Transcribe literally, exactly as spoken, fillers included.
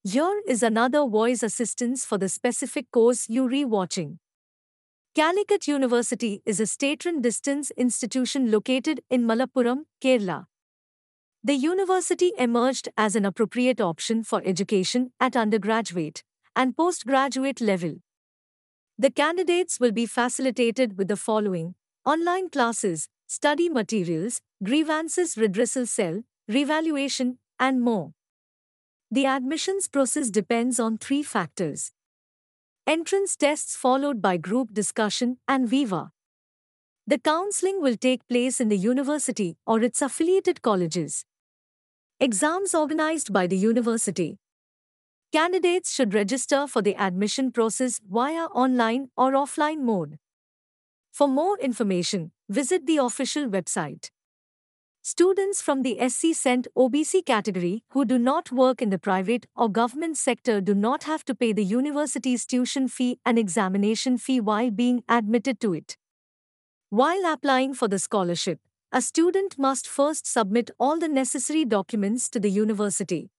Here is another voice assistance for the specific course you re-watching. Calicut University is a state-run distance institution located in Malappuram, Kerala. The university emerged as an appropriate option for education at undergraduate and postgraduate level. The candidates will be facilitated with the following: online classes, study materials, grievances redressal cell, revaluation, and more. The admissions process depends on three factors: entrance tests followed by group discussion and viva. The counseling will take place in the university or its affiliated colleges. Exams organized by the university. Candidates should register for the admission process via online or offline mode. For more information, visit the official website. Students from the S C cent O B C category who do not work in the private or government sector do not have to pay the university's tuition fee and examination fee while being admitted to it. While applying for the scholarship, a student must first submit all the necessary documents to the university.